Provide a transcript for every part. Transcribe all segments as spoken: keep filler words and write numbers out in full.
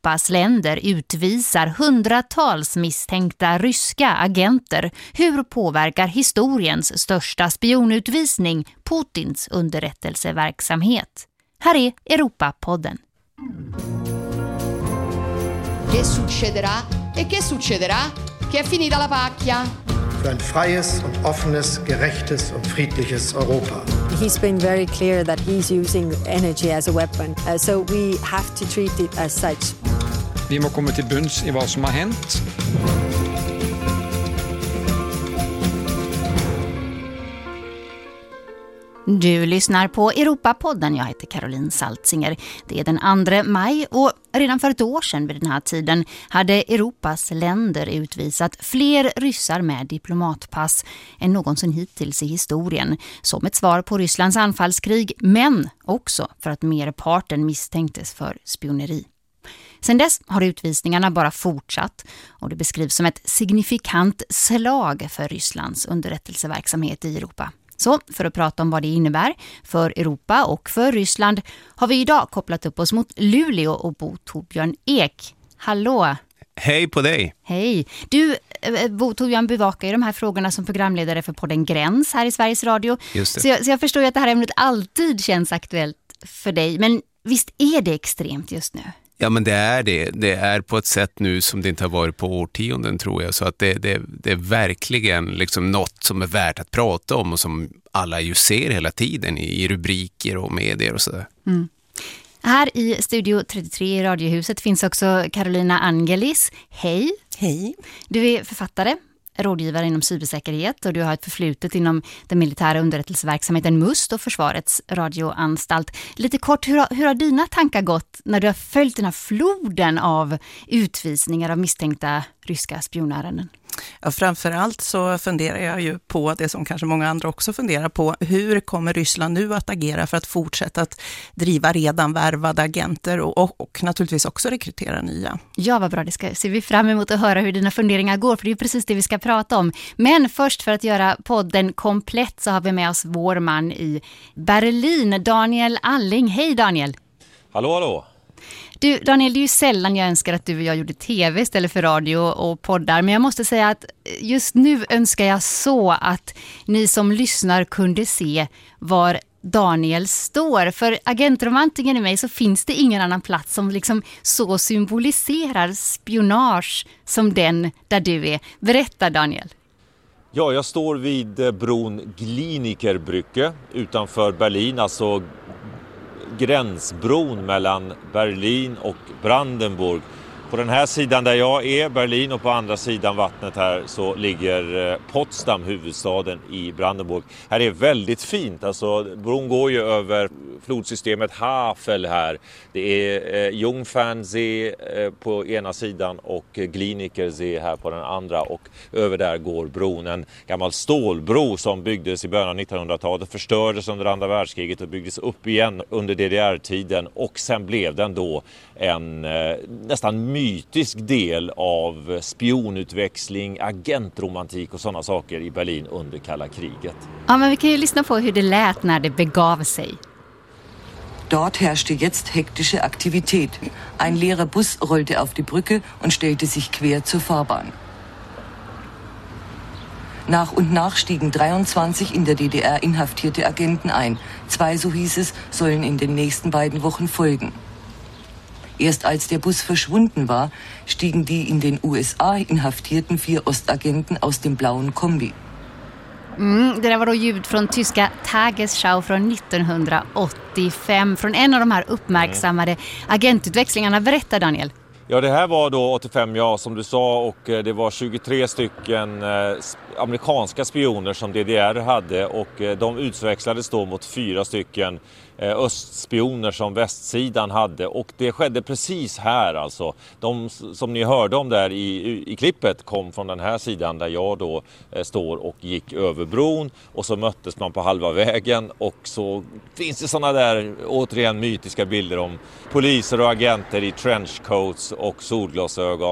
Europas länder utvisar hundratals misstänkta ryska agenter. Hur påverkar historiens största spionutvisning Putins underrättelseverksamhet? Här är Europapodden. Che succederà? E che succederà? Che è finita la pacchia? Für ein freies und offenes, gerechtes und friedliches Europa. He's been very clear that he's using energy as a weapon, uh, so we have to treat it as such. Vi må komma till bunds i vad som har hänt. Du lyssnar på Europapodden. Jag heter Caroline Saltzinger. Det är den andra maj och redan för ett år sedan vid den här tiden hade Europas länder utvisat fler ryssar med diplomatpass än någonsin hittills i historien. Som ett svar på Rysslands anfallskrig, men också för att merparten misstänktes för spioneri. Sedan dess har utvisningarna bara fortsatt och det beskrivs som ett signifikant slag för Rysslands underrättelseverksamhet i Europa. Så för att prata om vad det innebär för Europa och för Ryssland har vi idag kopplat upp oss mot Luleå och Bo Torbjörn Ek. Hallå! Hej på dig! Hej! Du, Bo Torbjörn, bevakar ju de här frågorna som programledare för podden Gräns här i Sveriges Radio. Just det. Så, jag, så jag förstår ju att det här ämnet alltid känns aktuellt för dig. Men visst är det extremt just nu? Ja, men det är det. Det är på ett sätt nu som det inte har varit på årtionden, tror jag. Så att det, det, det är verkligen liksom något som är värt att prata om och som alla ju ser hela tiden i, i rubriker och medier och sådär. Mm. Här i Studio trettiotre i Radiohuset finns också Carolina Angelis. Hej! Hej! Du är författare, rådgivare inom cybersäkerhet och du har ett förflutet inom den militära underrättelseverksamheten MUST och Försvarets radioanstalt. Lite kort, hur har, hur har dina tankar gått när du har följt den här floden av utvisningar av misstänkta ryska spionärenden? Ja, framförallt så funderar jag ju på det som kanske många andra också funderar på. Hur kommer Ryssland nu att agera för att fortsätta att driva redan värvade agenter och, och, och naturligtvis också rekrytera nya? Ja, vad bra. Det ska, ser vi fram emot att höra hur dina funderingar går, för det är precis det vi ska prata om. Men först, för att göra podden komplett, så har vi med oss vår man i Berlin, Daniel Alling. Hej Daniel! Hallå, hallå! Du, Daniel, det är ju sällan jag önskar att du och jag gjorde tv istället för radio och poddar. Men jag måste säga att just nu önskar jag så att ni som lyssnar kunde se var Daniel står. För agentromantingen i mig så finns det ingen annan plats som liksom så symboliserar spionage som den där du är. Berätta, Daniel. Ja, jag står vid bron Glinikerbrücke utanför Berlin, alltså gränsbron mellan Berlin och Brandenburg. På den här sidan där jag är, Berlin, och på andra sidan vattnet här så ligger Potsdam, huvudstaden i Brandenburg. Här är väldigt fint, alltså bron går ju över flodsystemet Havel här. Det är eh, Jungfernsee eh, på ena sidan och Glinikersee här på den andra, och över där går bron, en gammal stålbro som byggdes i början av nittonhundratalet, förstördes under andra världskriget och byggdes upp igen under D D R-tiden, och sen blev den då en eh, nästan mytisk del av spionutväxling, agentromantik och sådana saker i Berlin under kalla kriget. Ja, men vi kan ju lyssna på hur det lät när det begav sig. Dort herrschte jetzt hektische Aktivität. Ein leerer Bus rollte auf die Brücke und stellte sich quer zur Fahrbahn. Nach und nach stiegen dreiundzwanzig in der D D R inhaftierte Agenten ein. Zwei, so hieß es, sollen in den nächsten beiden Wochen folgen. Erst als der Bus verschwunden war, stiegen die in den U S A inhaftierten vier Ostagenten aus dem blauen Kombi. Mm, det där var då ljud från tyska Tagesschau från nittonhundraåttiofem, från en av de här uppmärksammade agentutväxlingarna. Berätta, Daniel. Ja, det här var då åttiofem, ja, som du sa, och det var tjugotre stycken eh, amerikanska spioner som D D R hade, och eh, de utväxlades då mot fyra stycken eh, östspioner som västsidan hade, och det skedde precis här alltså. De som ni hörde om där i, i klippet kom från den här sidan där jag då eh, står och gick över bron, och så möttes man på halva vägen, och så finns det sådana där återigen mytiska bilder om poliser och agenter i trenchcoats och solglasögon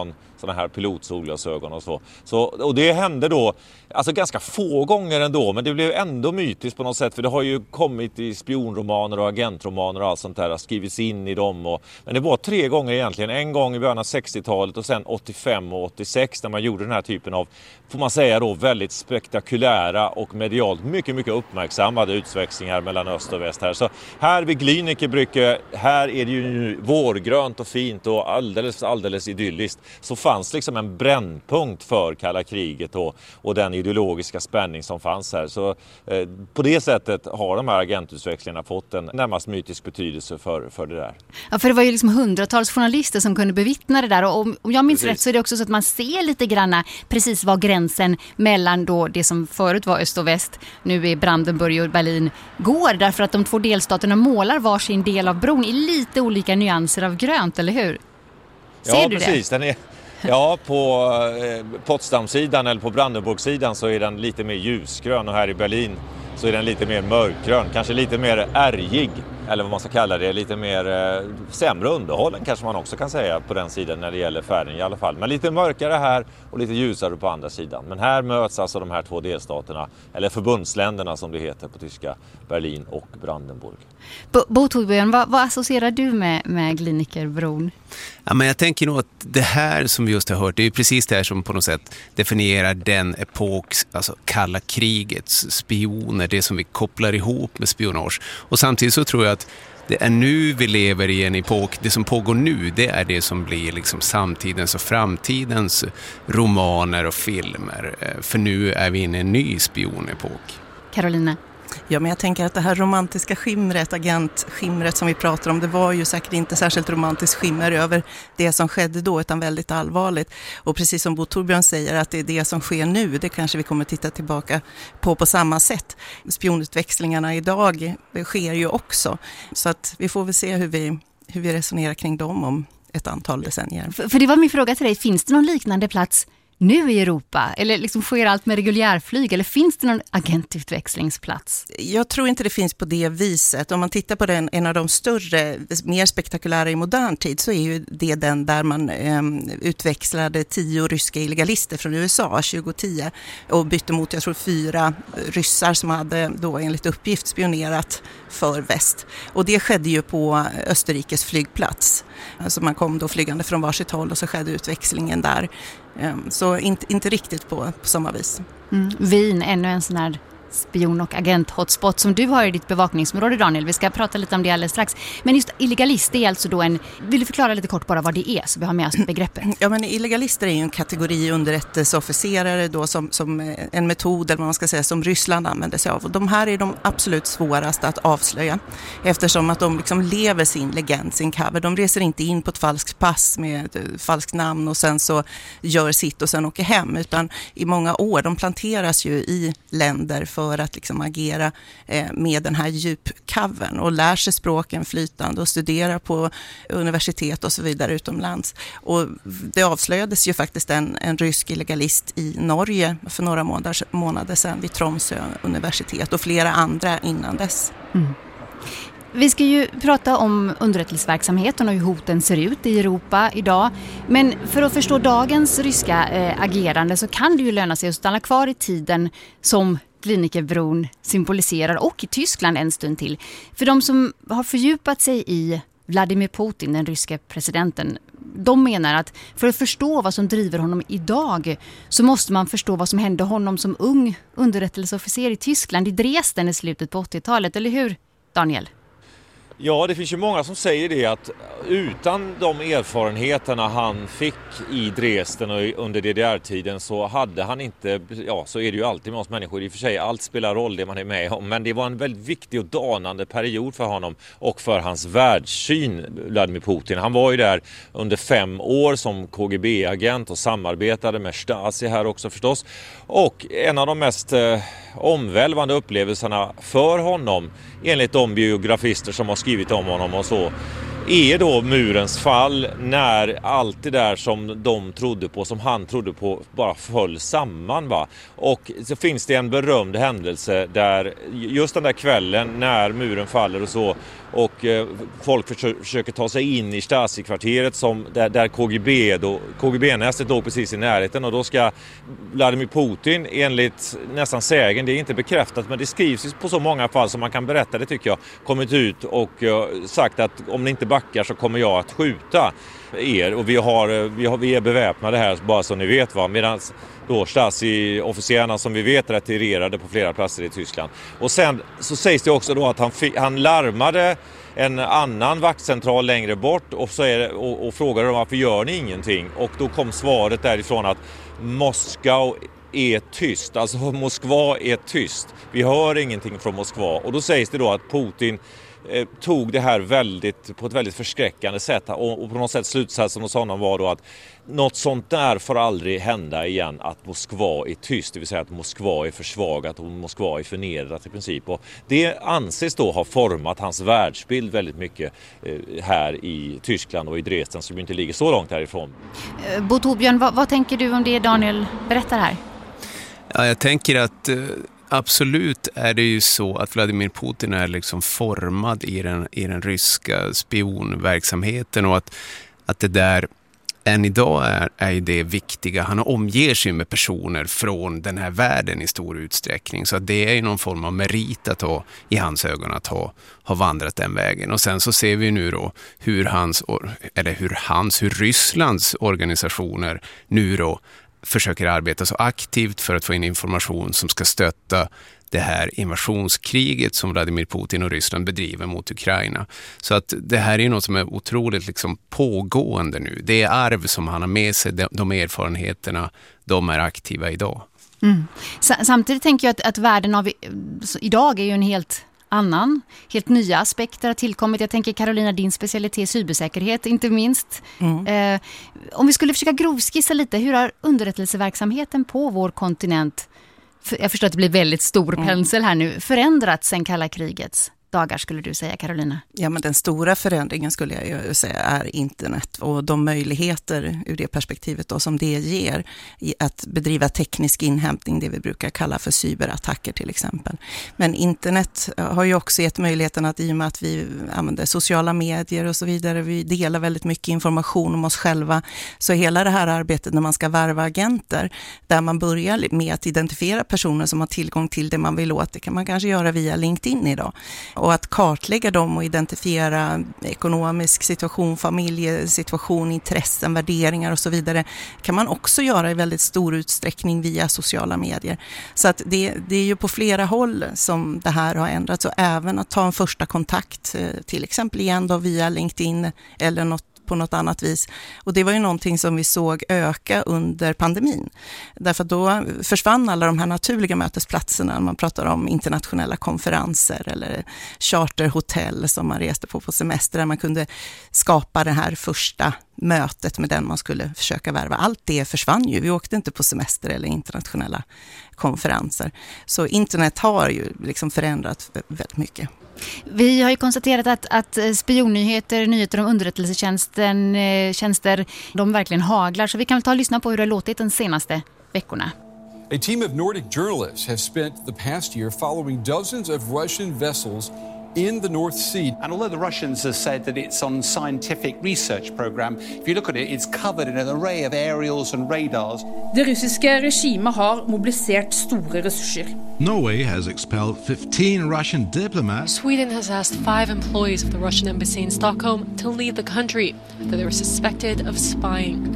sådana här pilotsolglasögon och så. så. Och det hände då, alltså ganska få gånger ändå, men det blev ändå mytiskt på något sätt, för det har ju kommit i spionromaner och agentromaner och allt sånt där, skrivits in i dem. Och, men det var tre gånger egentligen, en gång i början av sextiotalet och sen åttiofem och åttiosex när man gjorde den här typen av, får man säga då, väldigt spektakulära och medialt mycket, mycket uppmärksammade utväxlingar mellan öst och väst här. Så här vid Glienicke, här är det ju vårgrönt och fint och alldeles, alldeles idylliskt. Så fanns liksom en brännpunkt för kalla kriget och, och den ideologiska spänning som fanns här. Så eh, på det sättet har de här agentutväxlingarna fått en närmast mytisk betydelse för, för det där. Ja, för det var ju liksom hundratals journalister som kunde bevittna det där, och om, om jag minns Precis. rätt så är det också så att man ser lite granna precis var gränsen mellan då det som förut var öst och väst, nu är Brandenburg och Berlin, går, därför att de två delstaterna målar varsin del av bron i lite olika nyanser av grönt, eller hur? Ser ja, du precis. det? Den är, ja, på eh, Potsdamsidan eller på Brandenburgsidan så är den lite mer ljusgrön, och här i Berlin så är den lite mer mörkgrön, kanske lite mer ärgig, eller vad man ska kalla det, lite mer eh, sämre underhållen kanske man också kan säga på den sidan när det gäller färgen i alla fall. Men lite mörkare här och lite ljusare på andra sidan. Men här möts alltså de här två delstaterna, eller förbundsländerna som det heter på tyska, Berlin och Brandenburg. Bo, Bo Torbjörn, vad, vad associerar du med, med Glienickerbron? Ja, men jag tänker nog att det här som vi just har hört, det är ju precis det här som på något sätt definierar den epoks, alltså kalla krigets spioner, det som vi kopplar ihop med spionage. Och samtidigt så tror jag att det är nu vi lever i en epok, det som pågår nu, det är det som blir liksom samtidens och framtidens romaner och filmer. För nu är vi inne i en ny spionepok. Carolina? Ja, men jag tänker att det här romantiska skimret, agentskimret som vi pratar om, det var ju säkert inte särskilt romantiskt skimmer över det som skedde då, utan väldigt allvarligt. Och precis som Bo Torbjörn säger, att det är det som sker nu, det kanske vi kommer titta tillbaka på på samma sätt. Spionutväxlingarna idag sker ju också, så att vi får väl se hur vi, hur vi resonerar kring dem om ett antal decennier. För, för det var min fråga till dig, finns det någon liknande plats nu i Europa? Eller liksom sker allt med reguljärflyg? Eller finns det någon agentutväxlingsplats? Jag tror inte det finns på det viset. Om man tittar på den, en av de större, mer spektakulära i modern tid, så är ju det den där man eh, utväxlade tio ryska illegalister från U S A tjugo-tio och bytte mot, jag tror, fyra ryssar som hade då enligt uppgift spionerat för väst. Och det skedde ju på Österrikes flygplats. Alltså man kom då flygande från varsitt håll och så skedde utväxlingen där. Så inte, inte riktigt på, på samma vis. Mm. Wien, ännu en sån här spion- och agent-hotspot som du har i ditt bevakningsområde, Daniel. Vi ska prata lite om det alldeles strax. Men just illegalist är alltså då en... Vill du förklara lite kort bara vad det är så vi har med oss begreppet? Ja, men illegalister är ju en kategori underrättelseofficerare då som, som en metod, eller vad man ska säga, som Ryssland använder sig av. Och de här är de absolut svåraste att avslöja, eftersom att de liksom lever sin legend, sin cover. De reser inte in på ett falskt pass med ett falskt namn och sen så gör sitt och sen åker hem, utan i många år, de planteras ju i länder för för att liksom agera eh, med den här djupcovern och lär sig språken flytande och studera på universitet och så vidare utomlands. Och det avslöjades ju faktiskt en, en rysk illegalist i Norge för några månader, månader sedan vid Tromsø universitet och flera andra innan dess. Mm. Vi ska ju prata om underrättelseverksamheten och hur hoten ser ut i Europa idag. Men för att förstå dagens ryska eh, agerande så kan det ju löna sig att stanna kvar i tiden som Glienickerbron symboliserar, och i Tyskland en stund till. För de som har fördjupat sig i Vladimir Putin, den ryska presidenten, de menar att för att förstå vad som driver honom idag så måste man förstå vad som hände honom som ung underrättelseofficer i Tyskland, i Dresden i slutet på åttiotalet. Eller hur, Daniel? Ja, det finns ju många som säger det, att utan de erfarenheterna han fick i Dresden och under D D R-tiden så hade han inte, ja så är det ju alltid med oss människor, i och för sig allt spelar roll det man är med om, men det var en väldigt viktig och danande period för honom och för hans världssyn, Vladimir Putin. Han var ju där under fem år som K G B-agent och samarbetade med Stasi här också förstås, och en av de mest eh, omvälvande upplevelserna för honom, enligt de biografister som har skrivit om honom och så, är då murens fall, när allt det där som de trodde på, som han trodde på, bara föll samman. Va? Och så finns det en berömd händelse där just den där kvällen när muren faller och så, och eh, folk försöker, försöker ta sig in i Stasi-kvarteret som, där, där K G B då, K G B-nästet låg precis i närheten, och då ska Vladimir Putin, enligt nästan sägen, det är inte bekräftat men det skrivs på så många fall som man kan berätta det tycker jag, kommit ut och eh, sagt att om ni inte backar så kommer jag att skjuta er, och vi, har, vi, har, vi är beväpnade här bara så ni vet. Va? Medan då Stasi-officerarna som vi vet retirerade på flera platser i Tyskland. Och sen så sägs det också då att han, han larmade en annan vaktcentral längre bort och, så är det, och, och frågade dem varför gör ni ingenting, och då kom svaret därifrån att Moskva är tyst, alltså Moskva är tyst, vi hör ingenting från Moskva. Och då sägs det då att Putin eh, tog det här väldigt, på ett väldigt förskräckande sätt, och, och på något sätt slutsatsen hos honom var då att något sånt där får aldrig hända igen, att Moskva är tyst, det vill säga att Moskva är försvagat och Moskva är förnedrat i princip. Och det anses då ha format hans världsbild väldigt mycket eh, här i Tyskland och i Dresden, som inte ligger så långt härifrån. Bo Torbjörn, vad, vad tänker du om det Daniel berättar här? Ja, jag tänker att eh, absolut är det ju så att Vladimir Putin är liksom formad i den, i den ryska spionverksamheten, och att, att det där än idag är, är det viktiga. Han omger sig med personer från den här världen i stor utsträckning, så att det är ju någon form av merit att ha i hans ögon att ha, ha vandrat den vägen. Och sen så ser vi nu då hur hans, eller hur hans, hur Rysslands organisationer nu då försöker arbeta så aktivt för att få in information som ska stötta det här invasionskriget som Vladimir Putin och Ryssland bedriver mot Ukraina. Så att det här är något som är otroligt liksom pågående nu. Det är arv som han har med sig, de, de erfarenheterna, de är aktiva idag. Mm. Samtidigt tänker jag att, att världen av idag är ju en helt annan, helt nya aspekter har tillkommit. Jag tänker Carolina, din specialitet cybersäkerhet inte minst. Mm. Eh, om vi skulle försöka grovskissa lite, hur har underrättelseverksamheten på vår kontinent, för jag förstår att det blir väldigt stor mm. pensel här nu, förändrats sen kalla krigets dagar, skulle du säga, Carolina? Ja, men den stora förändringen skulle jag ju säga är internet och de möjligheter ur det perspektivet då som det ger i att bedriva teknisk inhämtning, det vi brukar kalla för cyberattacker till exempel. Men internet har ju också gett möjligheten att, i och med att vi använder sociala medier och så vidare, vi delar väldigt mycket information om oss själva, så hela det här arbetet när man ska värva agenter, där man börjar med att identifiera personer som har tillgång till det man vill åt, det kan man kanske göra via LinkedIn idag. Och att kartlägga dem och identifiera ekonomisk situation, familjesituation, intressen, värderingar och så vidare kan man också göra i väldigt stor utsträckning via sociala medier. Så att det, det är ju på flera håll som det här har ändrats, och även att ta en första kontakt, till exempel igen då via LinkedIn eller något på något annat vis. Och det var ju någonting som vi såg öka under pandemin. Därför då försvann alla de här naturliga mötesplatserna. Man pratar om internationella konferenser eller charterhotell som man reste på på semester, där man kunde skapa det här första mötet med den man skulle försöka värva. Allt det försvann ju. Vi åkte inte på semester eller internationella konferenser. Så internet har ju liksom förändrat väldigt mycket. Vi har ju konstaterat att, att spionnyheter, nyheter om underrättelsetjänsten, tjänster, de verkligen haglar. Så vi kan väl ta och lyssna på hur det har låtit de senaste veckorna. A team of Nordic journalists have spent the past year following dozens of Russian vessels in the North Sea. And although the Russians have said that it's on scientific research program, if you look at it, it's covered in an array of aerials and radars. Det russiska regimet har mobiliserat stora resurser. Norway has expelled fifteen Russian diplomats. Sweden has asked five employees of the Russian embassy in Stockholm to leave the country after they were suspected of spying.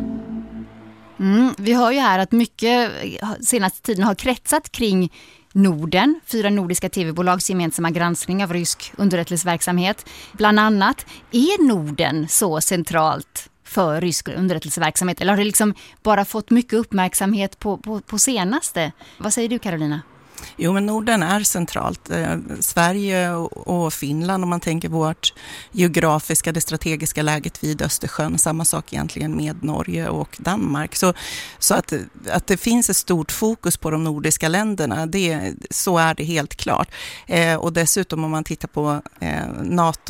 Mm, vi hör ju här att mycket senaste tiden har kretsat kring Norden, fyra nordiska tv-bolags gemensamma granskning av rysk underrättelseverksamhet. Bland annat, är Norden så centralt för rysk underrättelseverksamhet, eller har det liksom bara fått mycket uppmärksamhet på, på, på senaste? Vad säger du, Carolina? Jo, men Norden är centralt. Eh, Sverige och, och Finland, om man tänker vårt geografiska, det strategiska läget vid Östersjön, samma sak egentligen med Norge och Danmark. Så, så att, att det finns ett stort fokus på de nordiska länderna, det, så är det helt klart. Eh, och dessutom om man tittar på eh, NATO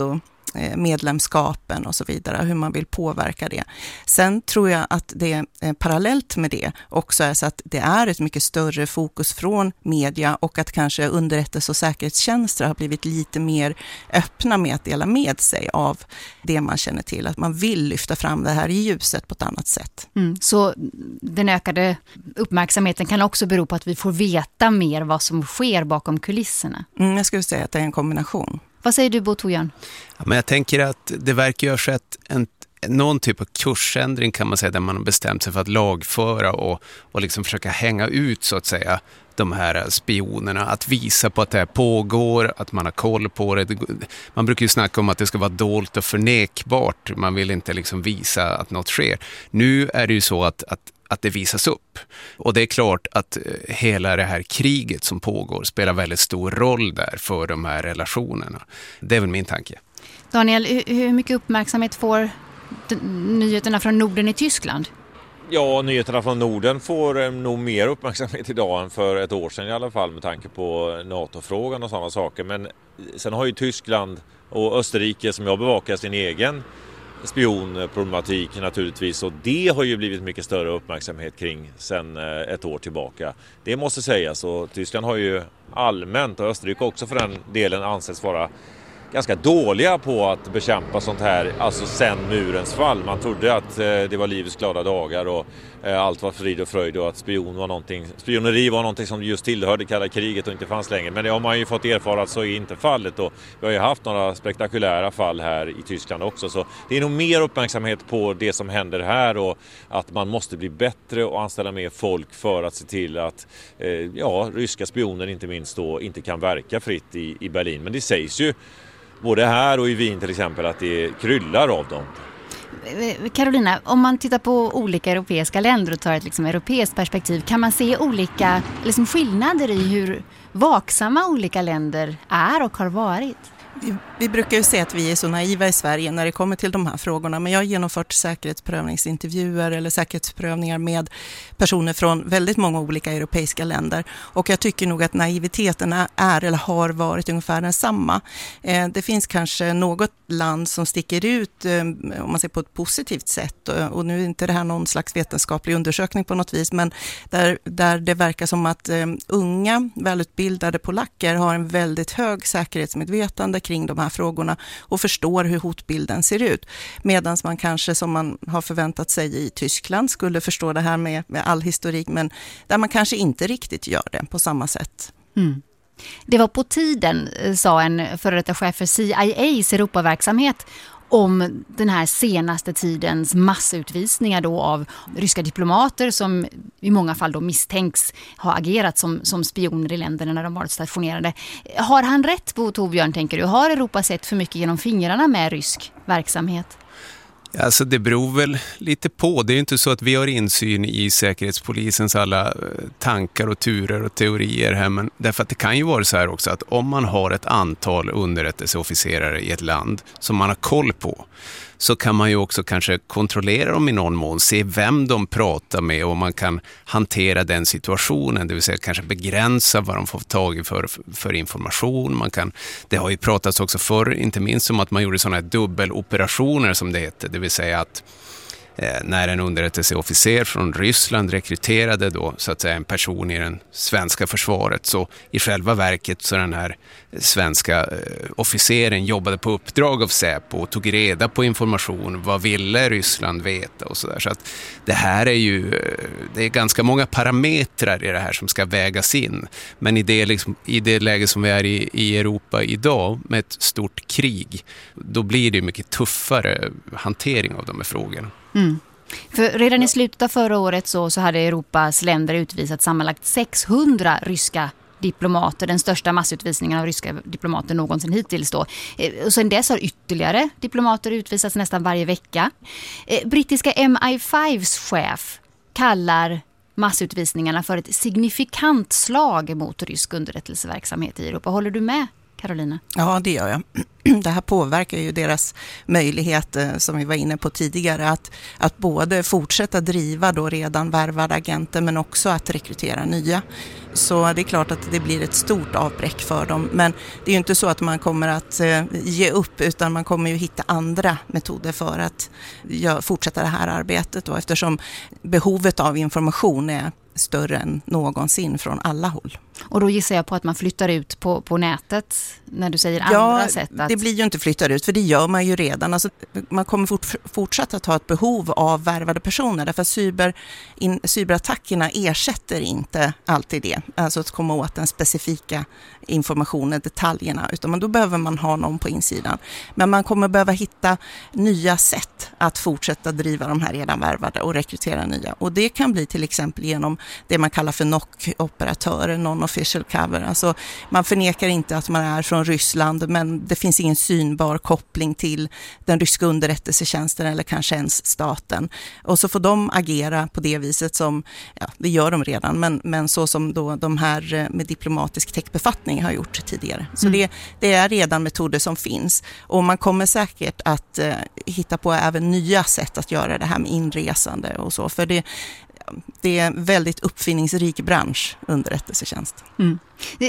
medlemskapen och så vidare, hur man vill påverka det. Sen tror jag att det är parallellt med det också är så att det är ett mycket större fokus från media och att kanske underrättelse- och säkerhetstjänster har blivit lite mer öppna med att dela med sig av det man känner till. Att man vill lyfta fram det här i ljuset på ett annat sätt. Mm, så den ökade uppmärksamheten kan också bero på att vi får veta mer vad som sker bakom kulisserna? Mm, jag skulle säga att det är en kombination. Vad säger du, Bo Torbjörn? Ja, men jag tänker att det verkar ju ha skett en, någon typ av kursändring kan man säga, där man har bestämt sig för att lagföra och, och liksom försöka hänga ut så att säga de här spionerna, att visa på att det här pågår, att man har koll på det. Man brukar ju snacka om att det ska vara dolt och förnekbart. Man vill inte liksom visa att något sker. Nu är det ju så att, att att det visas upp. Och det är klart att hela det här kriget som pågår spelar väldigt stor roll där för de här relationerna. Det är väl min tanke. Daniel, hur mycket uppmärksamhet får nyheterna från Norden i Tyskland? Ja, nyheterna från Norden får nog mer uppmärksamhet idag än för ett år sedan i alla fall med tanke på NATO-frågan och sådana saker. Men sen har ju Tyskland och Österrike som jag bevakar sin egen spionproblematik naturligtvis, och det har ju blivit mycket större uppmärksamhet kring sedan ett år tillbaka. Det måste sägas, och Tyskland har ju allmänt, och Österrike också för den delen, anses vara ganska dåliga på att bekämpa sånt här, alltså sen murens fall. Man trodde att det var livets glada dagar och allt var frid och fröjd och att spion var någonting, spioneri var någonting som just tillhörde kalla kriget och inte fanns längre. Men det har man ju fått erfara att så är inte fallet, och vi har ju haft några spektakulära fall här i Tyskland också. Så det är nog mer uppmärksamhet på det som händer här och att man måste bli bättre och anställa mer folk för att se till att ja, ryska spioner inte minst då inte kan verka fritt i, i Berlin. Men det sägs ju både här och i Wien till exempel att det kryllar av dem. Carolina, om man tittar på olika europeiska länder och tar ett liksom europeiskt perspektiv, kan man se olika liksom skillnader i hur vaksamma olika länder är och har varit? Vi, vi brukar ju säga att vi är så naiva i Sverige när det kommer till de här frågorna, men jag har genomfört säkerhetsprövningsintervjuer eller säkerhetsprövningar med personer från väldigt många olika europeiska länder, och jag tycker nog att naiviteten är eller har varit ungefär densamma. Eh, det finns kanske något land som sticker ut eh, om man ser på ett positivt sätt, och, och nu är inte det här någon slags vetenskaplig undersökning på något vis, men där, där det verkar som att eh, unga välutbildade polacker har en väldigt hög säkerhetsmedvetande kring de här frågorna och förstår hur hotbilden ser ut. Medan man kanske, som man har förväntat sig i Tyskland, skulle förstå det här med, med all historik, men där man kanske inte riktigt gör det på samma sätt. Mm. Det var på tiden, sa en före detta chef för C I A:s Europaverksamhet om den här senaste tidens massutvisningar då av ryska diplomater som i många fall då misstänks ha agerat som, som spioner i länderna när de varit stationerade. Har han rätt, Bo Torbjörn, tänker du? Har Europa sett för mycket genom fingrarna med rysk verksamhet? Alltså det beror väl lite på. Det är ju inte så att vi har insyn i säkerhetspolisens alla tankar och turer och teorier här. Men därför att det kan ju vara så här också att om man har ett antal underrättelseofficerare i ett land som man har koll på, så kan man ju också kanske kontrollera dem i någon mån, se vem de pratar med, och man kan hantera den situationen, det vill säga kanske begränsa vad de får tag i för, för information. Man kan, det har ju pratats också förr, inte minst om att man gjorde sådana här dubbeloperationer som det heter, det vill säga att Eh, när en underrättelseofficer från Ryssland rekryterade då så att säga en person i den svenska försvaret, så i själva verket så den här svenska eh, officeren jobbade på uppdrag av Säpo och tog reda på information, vad ville Ryssland veta och sådär. Så att det här är ju det är ganska många parametrar i det här som ska vägas in, men i det, liksom, i det läge som vi är i, i Europa idag med ett stort krig, då blir det mycket tuffare hantering av de här frågorna. Mm. För redan i slutet av förra året så, så hade Europas länder utvisat sammanlagt sexhundra ryska diplomater, den största massutvisningen av ryska diplomater någonsin hittills då. Och sen dess har ytterligare diplomater utvisats nästan varje vecka. Brittiska M I fivs chef kallar massutvisningarna för ett signifikant slag mot rysk underrättelseverksamhet i Europa. Håller du med? Carolina? Ja, det gör jag. Det här påverkar ju deras möjlighet, som vi var inne på tidigare, att, att både fortsätta driva då redan värvade agenter men också att rekrytera nya. Så det är klart att det blir ett stort avbräck för dem. Men det är ju inte så att man kommer att eh, ge upp, utan man kommer ju hitta andra metoder för att ja, fortsätta det här arbetet. Då, eftersom behovet av information är större än någonsin från alla håll. Och då gissar jag på att man flyttar ut på, på nätet när du säger ja, andra sätt. Att... det blir ju inte flyttar ut, för det gör man ju redan. Alltså, man kommer fort, fortsatt att ha ett behov av värvade personer, därför att cyber, in, cyberattackerna ersätter inte alltid det. Alltså att komma åt den specifika informationen, detaljerna, utan man, då behöver man ha någon på insidan. Men man kommer behöva hitta nya sätt att fortsätta driva de här redan värvade och rekrytera nya. Och det kan bli till exempel genom det man kallar för N O C-operatörer, non-official cover. Alltså man förnekar inte att man är från Ryssland, men det finns ingen synbar koppling till den ryska underrättelsetjänsten eller kanske ens staten. Och så får de agera på det viset som, ja, det gör de redan, men, men så som då de här med diplomatisk täckbefattning har gjort tidigare. Så mm. det, det är redan metoder som finns. Och man kommer säkert att eh, hitta på även nya sätt att göra det här med inresande och så. För det Det är en väldigt uppfinningsrik bransch, underrättelsetjänst. Mm.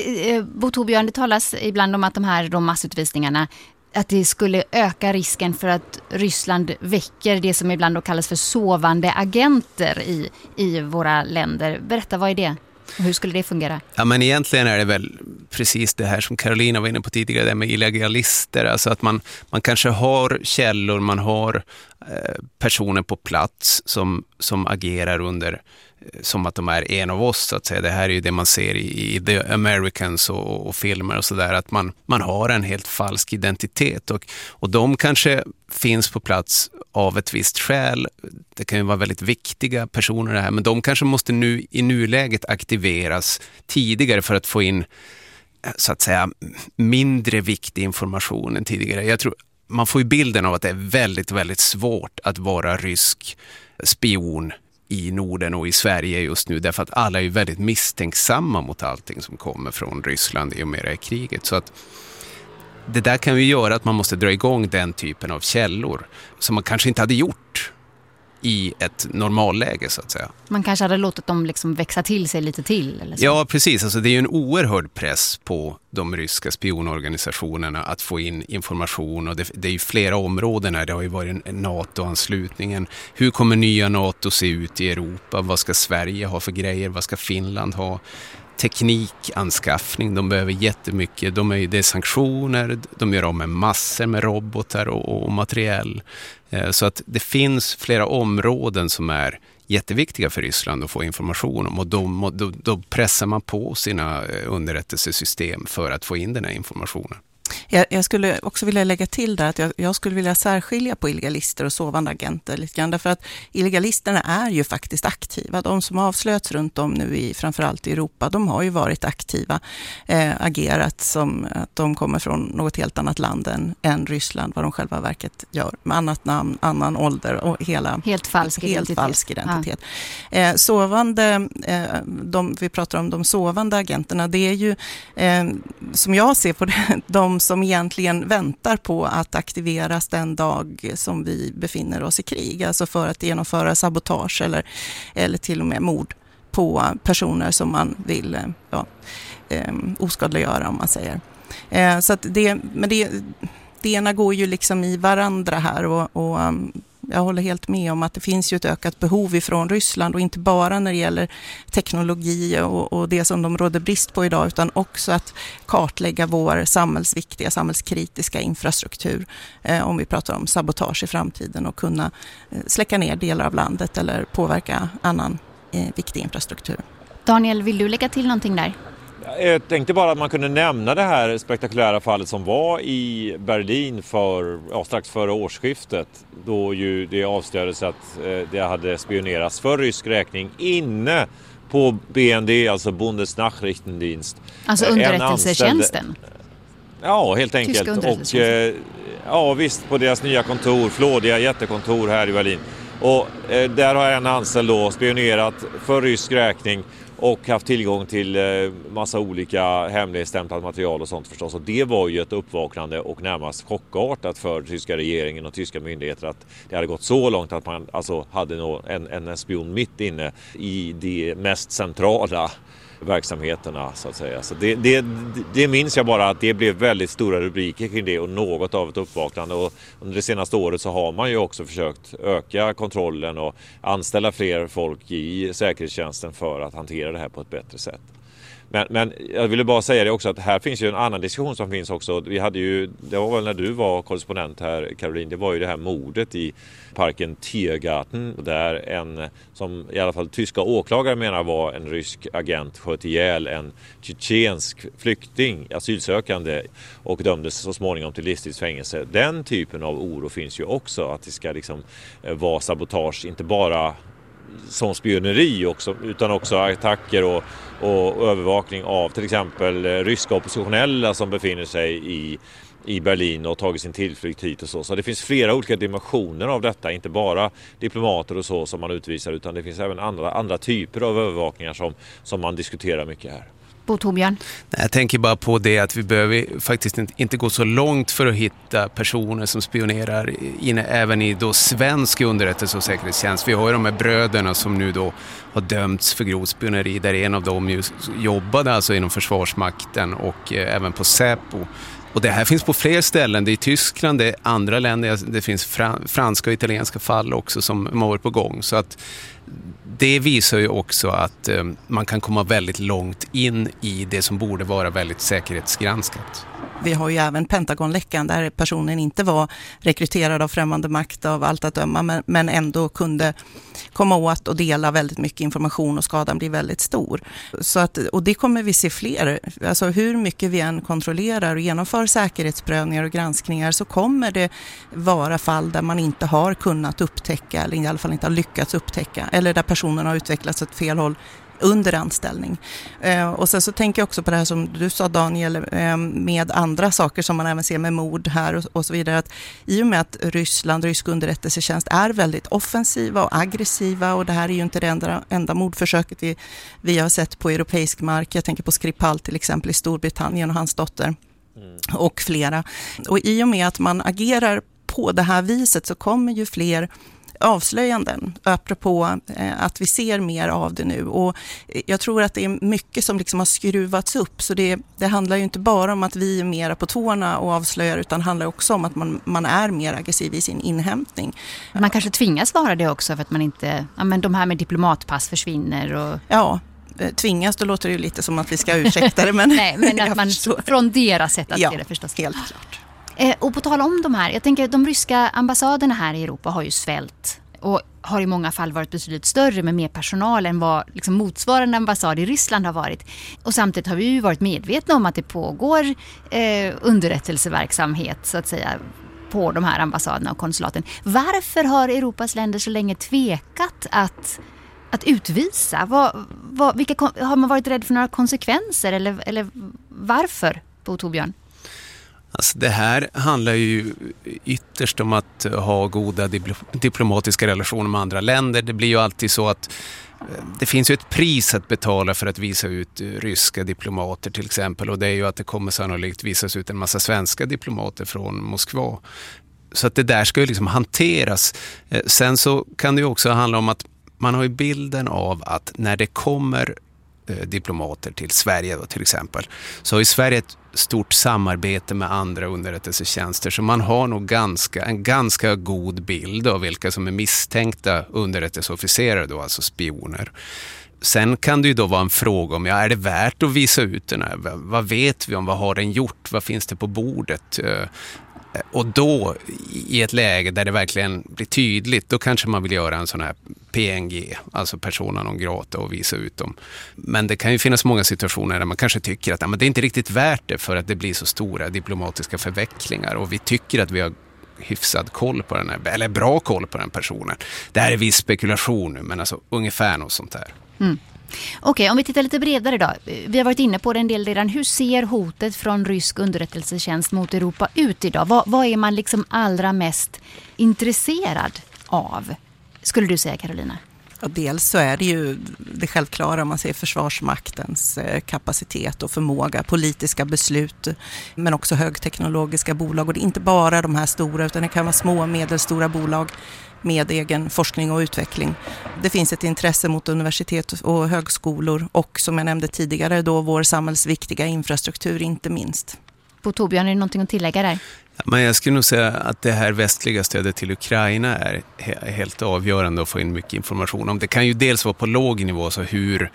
Bo Torbjörn, det talas ibland om att de här de massutvisningarna, att det skulle öka risken för att Ryssland väcker det som ibland då kallas för sovande agenter i, i våra länder. Berätta, vad är det? Och hur skulle det fungera? Ja, men egentligen är det väl precis det här som Carolina var inne på tidigare, det med illegalister. Alltså att man, man kanske har källor, man har eh, personer på plats som, som agerar under eh, som att de är en av oss, så att säga. Det här är ju det man ser i, i The Americans och, och filmer och sådär, att man, man har en helt falsk identitet. Och, och de kanske finns på plats av ett visst skäl. Det kan ju vara väldigt viktiga personer det här, men de kanske måste nu i nuläget aktiveras tidigare för att få in, så att säga, mindre viktig information än tidigare. Jag tror man får ju bilden av att det är väldigt, väldigt svårt att vara rysk spion i Norden och i Sverige just nu, därför att alla är ju väldigt misstänksamma mot allting som kommer från Ryssland i och med det här kriget. Så att det där kan ju göra att man måste dra igång den typen av källor som man kanske inte hade gjort i ett normalläge, så att säga. Man kanske hade låtit dem liksom växa till sig lite till? Eller så. Ja, precis. Alltså, det är ju en oerhörd press på de ryska spionorganisationerna att få in information, och det, det är ju flera områden här. Det har ju varit en, en NATO-anslutningen. Hur kommer nya NATO se ut i Europa? Vad ska Sverige ha för grejer? Vad ska Finland ha? Teknikanskaffning, de behöver jättemycket. De är ju, det är sanktioner, de gör av med massor med robotar och, och materiell. Eh, så att det finns flera områden som är jätteviktiga för Ryssland att få information om, och då, då, då pressar man på sina underrättelsesystem för att få in den här informationen. Jag, jag skulle också vilja lägga till där att jag, jag skulle vilja särskilja på illegalister och sovande agenter lite grann, därför att illegalisterna är ju faktiskt aktiva. De som avslöjats runt om nu i framförallt i Europa, de har ju varit aktiva, eh, agerat som att de kommer från något helt annat land än, än Ryssland, vad de själva verket gör, med annat namn, annan ålder och hela helt falsk helt identitet. Falsk identitet. Ja. Eh, sovande, eh, de, vi pratar om de sovande agenterna, det är ju eh, som jag ser på det, de som egentligen väntar på att aktiveras den dag som vi befinner oss i krig. Alltså för att genomföra sabotage eller, eller till och med mord på personer som man vill ja, eh, oskadliggöra, om man säger. Eh, så att det, men det, det ena går ju liksom i varandra här, och, och jag håller helt med om att det finns ju ett ökat behov ifrån Ryssland, och inte bara när det gäller teknologi och, och det som de råder brist på idag, utan också att kartlägga vår samhällsviktiga, samhällskritiska infrastruktur, eh, om vi pratar om sabotage i framtiden, och kunna eh, släcka ner delar av landet eller påverka annan eh, viktig infrastruktur. Daniel, vill du lägga till någonting där? Jag tänkte bara att man kunde nämna det här spektakulära fallet som var i Berlin för, ja, strax före årsskiftet, då ju det avslöjades att eh, det hade spionerats för rysk räkning inne på B N D, alltså Bundesnachrichtendienst. Alltså underrättelsetjänsten? Ja, helt enkelt. Och eh, ja, visst, på deras nya kontor, flådiga jättekontor här i Berlin. Och eh, där har en anställd då spionerat för rysk räkning och haft tillgång till massa olika hemligstämplat material och sånt förstås. Och det var ju ett uppvaknande och närmast chockartat för tyska regeringen och tyska myndigheter att det hade gått så långt att man alltså hade en, en spion mitt inne i de mest centrala verksamheterna så att säga. Så det, det, det minns jag bara att det blev väldigt stora rubriker kring det och något av ett uppvaknande, och under det senaste året så har man ju också försökt öka kontrollen och anställa fler folk i säkerhetstjänsten för att hantera det här på ett bättre sätt. Men, men jag ville bara säga det också att här finns ju en annan diskussion som finns också. Vi hade ju, det var väl när du var korrespondent här, Caroline, det var ju det här mordet i parken Tiergarten där en, som i alla fall tyska åklagare menar var en rysk agent, sköt ihjäl en tjetjensk flykting, asylsökande, och dömdes så småningom till livstidsfängelse. Den typen av oro finns ju också, att det ska liksom vara sabotage, inte bara som spioneri också, utan också attacker och, och övervakning av till exempel ryska oppositionella som befinner sig i, i Berlin och tagit sin tillflykt hit och så. Så det finns flera olika dimensioner av detta, inte bara diplomater och så som man utvisar, utan det finns även andra, andra typer av övervakningar som, som man diskuterar mycket här. Bo Torbjörn? Jag tänker bara på det att vi behöver faktiskt inte gå så långt för att hitta personer som spionerar inne även i då svensk underrättelse- och säkerhetstjänst. Vi har ju de här bröderna som nu då har dömts för grovt spioneri, där en av dem ju jobbade alltså inom Försvarsmakten och eh, även på Säpo. Och det här finns på fler ställen, det är i Tyskland, det är andra länder, det finns franska och italienska fall också som har på gång. Så att det visar ju också att eh, man kan komma väldigt långt in i det som borde vara väldigt säkerhetsgranskat. Vi har ju även Pentagonläckan där personen inte var rekryterad av främmande makt av allt att döma, men, men ändå kunde komma åt och dela väldigt mycket information och skadan blir väldigt stor. Så att, och det kommer vi se fler. Alltså hur mycket vi än kontrollerar och genomför säkerhetsprövningar och granskningar så kommer det vara fall där man inte har kunnat upptäcka eller i alla fall inte har lyckats upptäcka eller där personen har utvecklats åt fel håll under anställning. Eh, och sen så tänker jag också på det här som du sa, Daniel, eh, med andra saker som man även ser med mord här och, och så vidare, att i och med att Ryssland, rysk underrättelsetjänst är väldigt offensiva och aggressiva, och det här är ju inte det enda, enda mordförsöket vi, vi har sett på europeisk mark. Jag tänker på Skripal till exempel i Storbritannien och hans dotter mm. och flera. Och i och med att man agerar på det här viset så kommer ju fler avslöjanden, apropå eh, att vi ser mer av det nu, och jag tror att det är mycket som liksom har skruvats upp, så det, det handlar ju inte bara om att vi är mera på tårna och avslöjar, utan handlar också om att man, man är mer aggressiv i sin inhämtning. Man kanske tvingas vara det också för att man inte, ja men de här med diplomatpass försvinner och... Ja, tvingas, då låter det ju lite som att vi ska ursäkta det, men... Nej, men att man från deras sätt att ja, se det förstås. Helt klart. Eh, och på tal om de här, jag tänker att de ryska ambassaderna här i Europa har ju svällt och har i många fall varit betydligt större med mer personal än vad liksom motsvarande ambassad i Ryssland har varit. Och samtidigt har vi ju varit medvetna om att det pågår eh, underrättelseverksamhet så att säga på de här ambassaderna och konsulaten. Varför har Europas länder så länge tvekat att, att utvisa? Vad, vad, vilka, har man varit rädd för några konsekvenser eller, eller varför, Bo Torbjörn? Alltså det här handlar ju ytterst om att ha goda diplomatiska relationer med andra länder. Det blir ju alltid så att det finns ju ett pris att betala för att visa ut ryska diplomater till exempel, och det är ju att det kommer sannolikt visas ut en massa svenska diplomater från Moskva. Så att det där ska ju liksom hanteras. Sen så kan det ju också handla om att man har ju bilden av att när det kommer diplomater till Sverige då, till exempel, så har ju Sverige ett stort samarbete med andra underrättelsetjänster, så man har nog ganska, en ganska god bild av vilka som är misstänkta underrättelseofficerare då, alltså spioner. Sen kan det ju då vara en fråga om, ja, är det värt att visa ut den här? Vad vet vi om, vad har den gjort? Vad finns det på bordet? Och då, i ett läge där det verkligen blir tydligt, då kanske man vill göra en sån här P N G, alltså persona non grata, och visa ut dem. Men det kan ju finnas många situationer där man kanske tycker att ja, men det är inte riktigt värt det för att det blir så stora diplomatiska förvecklingar, och vi tycker att vi har hyfsad koll på den här, eller bra koll på den personen. Det här är viss spekulation nu, men alltså ungefär något sånt här. Mm. Okej, okay, om vi tittar lite bredare då. Vi har varit inne på det en del redan. Hur ser hotet från rysk underrättelsetjänst mot Europa ut idag? Vad, vad är man liksom allra mest intresserad av, skulle du säga, Carolina? Ja, dels så är det ju det självklara, man ser försvarsmaktens kapacitet och förmåga, politiska beslut, men också högteknologiska bolag. Och det är inte bara de här stora, utan det kan vara små och medelstora bolag med egen forskning och utveckling. Det finns ett intresse mot universitet och högskolor och, som jag nämnde tidigare, då vår samhällsviktiga infrastruktur inte minst. På Torbjörn, är det någonting att tillägga där? Men jag skulle nog säga att det här västliga stödet till Ukraina är he- helt avgörande att få in mycket information om. Det kan ju dels vara på låg nivå, så hur,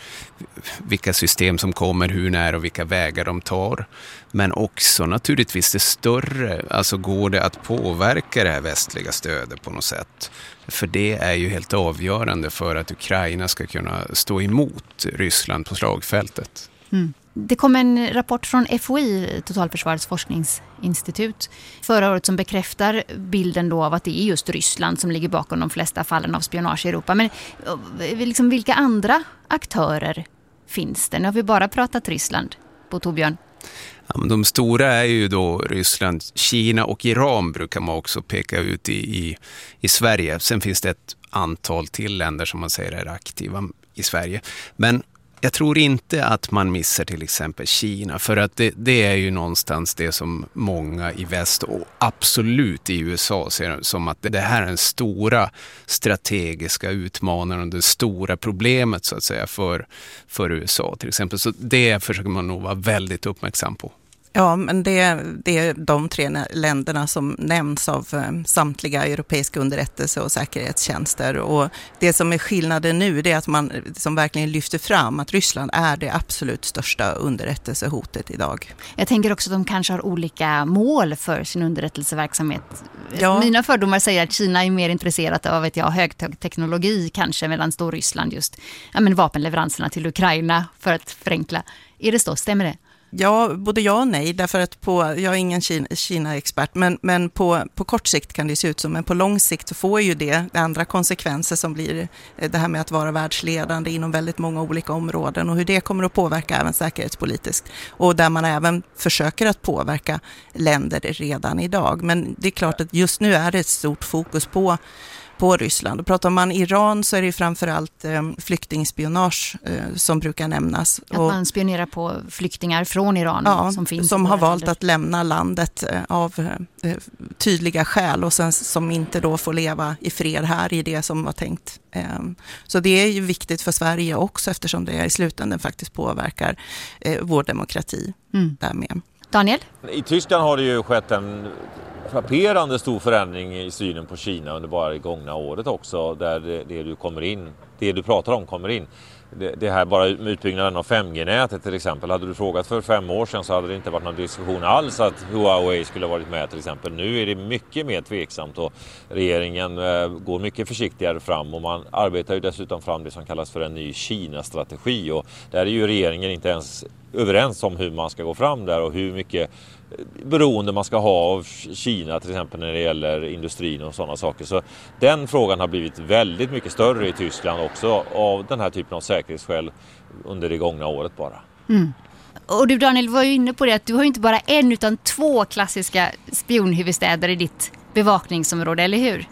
vilka system som kommer, hur, när och vilka vägar de tar. Men också naturligtvis det större, alltså går det att påverka det här västliga stödet på något sätt. För det är ju helt avgörande för att Ukraina ska kunna stå emot Ryssland på slagfältet. Mm. Det kom en rapport från F O I, Totalförsvarets forskningsinstitut, förra året som bekräftar bilden då av att det är just Ryssland som ligger bakom de flesta fallen av spionage i Europa. Men liksom, vilka andra aktörer finns det? Nu har vi bara pratat Ryssland på Torbjörn. Ja, men de stora är ju då Ryssland, Kina och Iran brukar man också peka ut i, i, i Sverige. Sen finns det ett antal till länder som man säger är aktiva i Sverige. Men jag tror inte att man missar till exempel Kina, för att det, det är ju någonstans det som många i väst och absolut i U S A ser som att det här är den stora strategiska utmanaren och det stora problemet så att säga för, för U S A till exempel. Så det försöker man nog vara väldigt uppmärksam på. Ja, men det, det är de tre länderna som nämns av eh, samtliga europeiska underrättelse- och säkerhetstjänster. Och det som är skillnaden nu, det är att man som verkligen lyfter fram att Ryssland är det absolut största underrättelsehotet idag. Jag tänker också att de kanske har olika mål för sin underrättelseverksamhet. Ja. Mina fördomar säger att Kina är mer intresserat av ett, ja, högteknologi kanske, medan då Ryssland just ja, men vapenleveranserna till Ukraina för att förenkla. Är det så? Stämmer det? Ja, både ja och nej, därför att på, jag är ingen Kina, Kina-expert, men, men på, på kort sikt kan det se ut som, men på lång sikt så får ju det andra konsekvenser som blir det här med att vara världsledande inom väldigt många olika områden och hur det kommer att påverka även säkerhetspolitiskt. Och där man även försöker att påverka länder redan idag. Men det är klart att just nu är det ett stort fokus på på Ryssland. Och pratar man Iran så är det framförallt eh, flyktingspionage eh, som brukar nämnas. Att och, man spionerar på flyktingar från Iran ja, som finns som har valt länder. att lämna landet eh, av eh, tydliga skäl och sen som inte då får leva i fred här i det som var tänkt. Eh, så det är ju viktigt för Sverige också eftersom det i slutändan faktiskt påverkar eh, vår demokrati mm. därmed. Daniel? I Tyskland har det ju skett en frapperande stor förändring i synen på Kina under bara det gångna året också, där det, det du kommer in, det du pratar om kommer in. Det, det här bara med utbyggnaden av fem G-nätet till exempel. Hade du frågat för fem år sedan så hade det inte varit någon diskussion alls att Huawei skulle ha varit med till exempel. Nu är det mycket mer tveksamt och regeringen eh, går mycket försiktigare fram och man arbetar ju dessutom fram det som kallas för en ny Kina-strategi och där är ju regeringen inte ens överens om hur man ska gå fram där och hur mycket beroende man ska ha av Kina till exempel när det gäller industrin och sådana saker. Så den frågan har blivit väldigt mycket större i Tyskland också av den här typen av säkerhetsskäl under det gångna året bara. Mm. Och du Daniel var ju inne på det att du har ju inte bara en utan två klassiska spionhuvudstäder i ditt bevakningsområde, eller hur?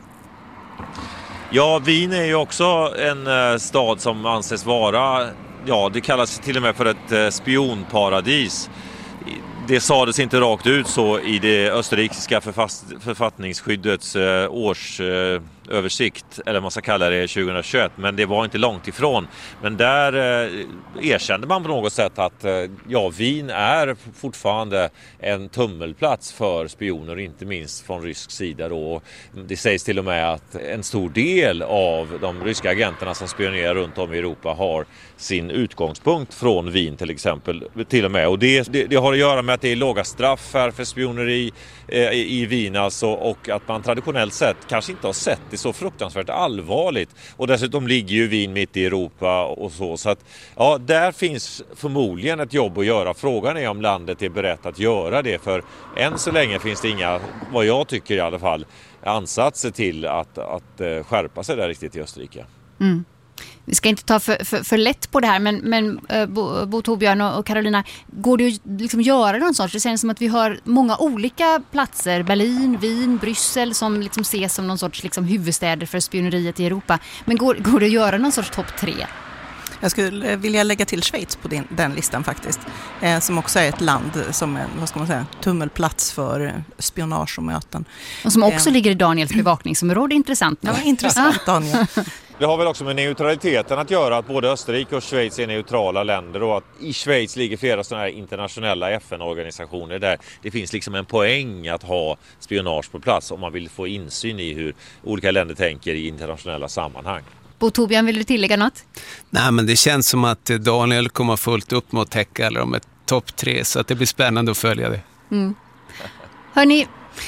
Ja, Wien är ju också en eh, stad som anses vara, ja det kallas till och med för ett eh, spionparadis. Det sades inte rakt ut så i det österrikiska författningsskyddets eh, årsöversikt, eh, eller man ska kalla det tjugohundratjugoett, men det var inte långt ifrån. Men där eh, erkände man på något sätt att eh, ja, Wien är fortfarande en tummelplats för spioner, inte minst från rysk sida då. Det sägs till och med att en stor del av de ryska agenterna som spionerar runt om i Europa har sin utgångspunkt från Wien till exempel, till och med. Och det, det, det har att göra med att det är låga straff här för spioneri eh, i Wien alltså, och att man traditionellt sett kanske inte har sett det så fruktansvärt allvarligt. Och dessutom ligger ju Wien mitt i Europa och så. Så att ja, där finns förmodligen ett jobb att göra. Frågan är om landet är berett att göra det, för än så länge finns det inga, vad jag tycker i alla fall, ansatser till att, att skärpa sig där riktigt i Österrike. Mm. vi ska inte ta för, för, för lätt på det här, men, men Bo, Bo Torbjörn och, och Carolina, går det att liksom göra någon sorts? Det känns som att vi har många olika platser, Berlin, Wien, Bryssel, som liksom ses som någon sorts liksom huvudstäder för spioneriet i Europa. Men går, går det att göra någon sorts topp tre? Jag skulle vilja lägga till Schweiz på din, den listan faktiskt, eh, som också är ett land som är, vad ska man säga, tummelplats för spionage och möten. Och som också eh. ligger i Daniels bevakningsområde, intressant. Ja, intressant Daniel. Det har väl också med neutraliteten att göra, att både Österrike och Schweiz är neutrala länder och att i Schweiz ligger flera sådana här internationella F N-organisationer där det finns liksom en poäng att ha spionage på plats om man vill få insyn i hur olika länder tänker i internationella sammanhang. Bo Torbjörn, vill du tillägga något? Nej, men det känns som att Daniel kommer fullt upp med att täcka alla de ett topp tre, så att det blir spännande att följa det. Mm. Hörrni,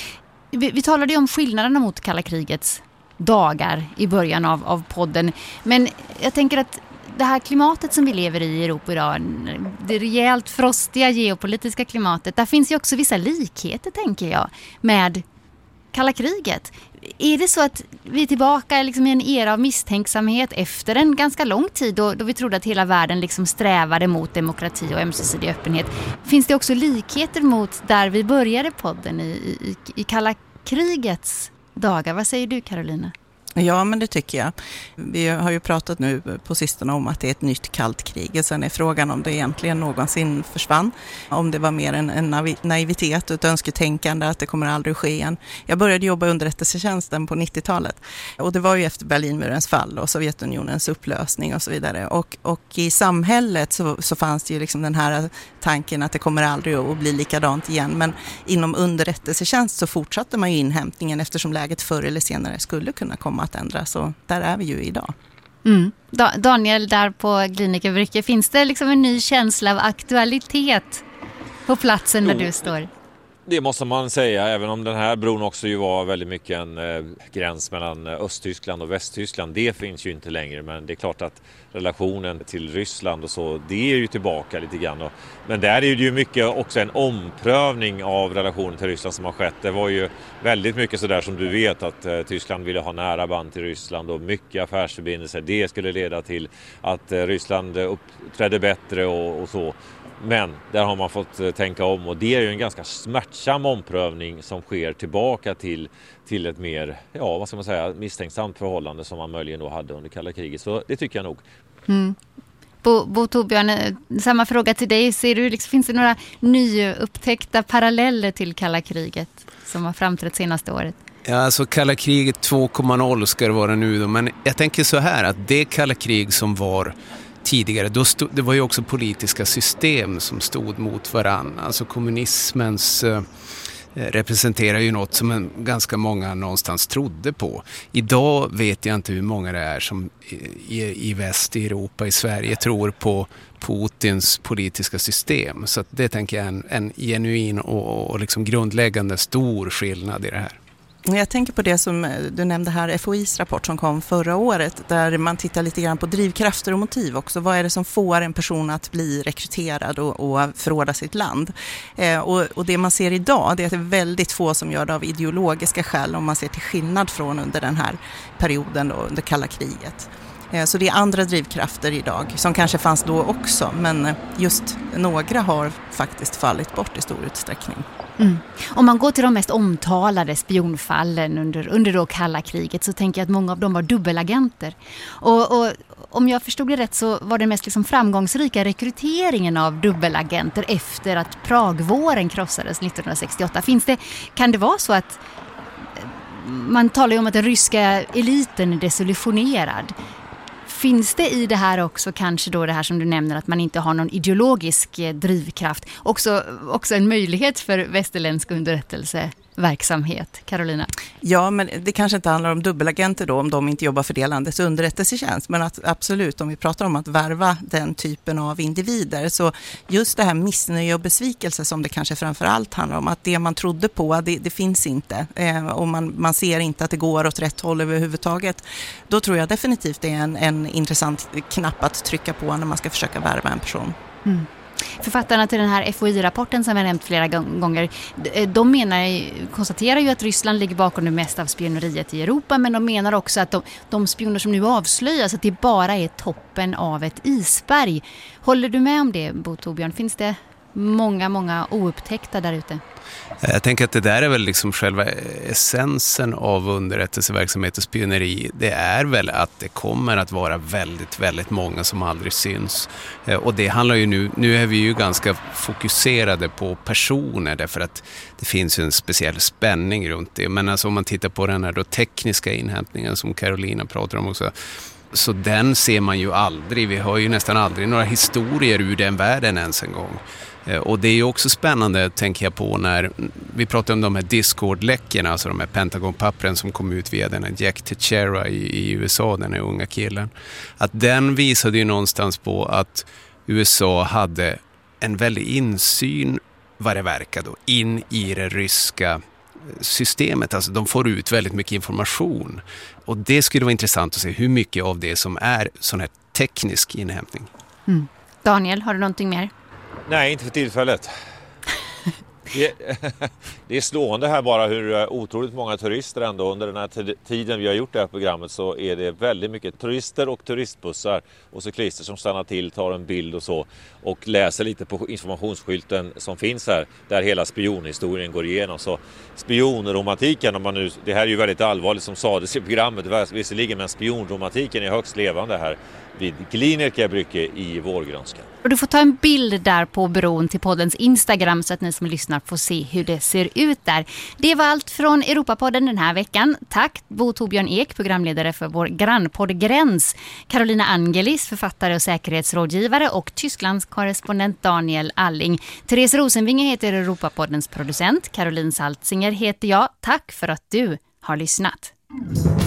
vi, vi talade ju om skillnaderna mot kalla krigets dagar i början av, av podden. Men jag tänker att det här klimatet som vi lever i i Europa idag, det rejält frostiga geopolitiska klimatet, där finns ju också vissa likheter, tänker jag, med kalla kriget. Är det så att vi är tillbaka liksom i en era av misstänksamhet efter en ganska lång tid då, då vi trodde att hela världen liksom strävade mot demokrati och ömsesidig öppenhet? Finns det också likheter mot där vi började podden i, i, i kalla krigets dagar? Vad säger du, Carolina? Ja, men det tycker jag. Vi har ju pratat nu på sistone om att det är ett nytt kallt krig. Sen är frågan om det egentligen någonsin försvann. Om det var mer en, en naivitet och ett önsketänkande att det kommer aldrig ske igen. Jag började jobba i underrättelsetjänsten på nittiotalet. Och det var ju efter Berlinmurens fall och Sovjetunionens upplösning och så vidare. Och, och i samhället så, så fanns det ju liksom den här tanken att det kommer aldrig att bli likadant igen. Men inom underrättelsetjänst så fortsatte man ju inhämtningen eftersom läget förr eller senare skulle kunna komma att ändras, så där är vi ju idag. Mm. Da- Daniel, där på Glinikerbrücke, finns det liksom en ny känsla av aktualitet på platsen där jo, du står? Det måste man säga, även om den här bron också ju var väldigt mycket en eh, gräns mellan Östtyskland och Västtyskland. Det finns ju inte längre, men det är klart att relationen till Ryssland och så, det är ju tillbaka lite grann. Och, men där är det ju mycket också en omprövning av relationen till Ryssland som har skett. Det var ju väldigt mycket så där som du vet att eh, Tyskland ville ha nära band till Ryssland och mycket affärsförbindelser. Det skulle leda till att eh, Ryssland uppträdde bättre och, och så. Men där har man fått tänka om, och det är ju en ganska smärtsam omprövning som sker tillbaka till, till ett mer, ja vad ska man säga, misstänksamt förhållande som man möjligen då hade under kalla kriget. Så det tycker jag nog. Mm. Bo, Bo Torbjörn, samma fråga till dig. Ser du, liksom, finns det några nyupptäckta paralleller till kalla kriget som har framträtt senaste året? Ja, alltså kalla kriget två punkt noll ska det vara nu då. Men jag tänker så här att det kalla krig som var tidigare, då stod, det var ju också politiska system som stod mot varann. Alltså kommunismens eh, representerar ju något som en, ganska många någonstans trodde på. Idag vet jag inte hur många det är som i, i väst, i Europa, i Sverige tror på Putins politiska system. Så att det tänker jag är en, en genuin och, och liksom grundläggande stor skillnad i det här. Jag tänker på det som du nämnde här, F O I:s rapport som kom förra året, där man tittar lite grann på drivkrafter och motiv också. Vad är det som får en person att bli rekryterad och, och förråda sitt land? Eh, och, och det man ser idag, det är att det är väldigt få som gör det av ideologiska skäl, om man ser till skillnad från under den här perioden då, under kalla kriget. Eh, så det är andra drivkrafter idag som kanske fanns då också, men just några har faktiskt fallit bort i stor utsträckning. Mm. Om man går till de mest omtalade spionfallen under, under då kalla kriget, så tänker jag att många av dem var dubbelagenter. Och, och om jag förstod det rätt så var den mest liksom framgångsrika rekryteringen av dubbelagenter efter att Pragvåren krossades nittonhundrasextioåtta. Finns det, kan det vara så att man talar ju om att den ryska eliten är desillusionerad? Finns det i det här också kanske då det här som du nämner, att man inte har någon ideologisk drivkraft, också, också en möjlighet för västerländsk underrättelseverksamhet? Carolina? Ja, men det kanske inte handlar om dubbelagenter då, om de inte jobbar för det landets underrättelsetjänst, men att absolut, om vi pratar om att värva den typen av individer, så just det här missnöje och besvikelse som det kanske framförallt handlar om, att det man trodde på, det, det finns inte, eh, och man, man ser inte att det går åt rätt håll överhuvudtaget, då tror jag definitivt det är en, en intressant knapp att trycka på när man ska försöka värva en person. Mm. Författarna till den här F O I-rapporten som jag nämnt flera gånger, de menar, konstaterar ju att Ryssland ligger bakom det mesta av spioneriet i Europa, men de menar också att de, de spioner som nu avslöjas, att det bara är toppen av ett isberg. Håller du med om det, Bo Torbjörn? Finns det många, många oupptäckta där ute? Jag tänker att det där är väl liksom själva essensen av underrättelseverksamhet och spioneri. Det är väl att det kommer att vara väldigt, väldigt många som aldrig syns. Och det handlar ju nu, nu är vi ju ganska fokuserade på personer därför att det finns ju en speciell spänning runt det. Men alltså om man tittar på den här då tekniska inhämtningen som Carolina pratar om också, så den ser man ju aldrig. Vi har ju nästan aldrig några historier ur den världen ens en gång. Och det är ju också spännande, tänker jag på, när vi pratar om de här Discord-läckorna, alltså de här Pentagon-pappren som kom ut via den här Jack Teixeira i, i U S A, den här unga killen. Att den visade ju någonstans på att U S A hade en väldig insyn, vad det verkar då, in i det ryska systemet. Alltså de får ut väldigt mycket information. Och det skulle vara intressant att se hur mycket av det som är sån här teknisk inhämtning. Mm. Daniel, har du någonting mer? Nej, inte för tillfället. Det är, det är slående här bara hur otroligt många turister ändå under den här tiden vi har gjort det här programmet, så är det väldigt mycket turister och turistbussar och cyklister som stannar till, tar en bild och så och läser lite på informationsskylten som finns här där hela spionhistorien går igenom. Så spionromantiken, om man nu, det här är ju väldigt allvarligt som sades i programmet visserligen, men spionromantiken är högst levande här vid Glinerka brygge i Vårgrönskan. Och du får ta en bild där på bron till poddens Instagram så att ni som lyssnar får se hur det ser ut där. Det var allt från Europapodden den här veckan. Tack Bo Torbjörn Ek, programledare för vår grannpodd Gräns, Carolina Angelis, författare och säkerhetsrådgivare, och Tysklands korrespondent Daniel Alling. Therese Rosenvinge heter Europapoddens producent. Caroline Saltzinger heter jag. Tack för att du har lyssnat.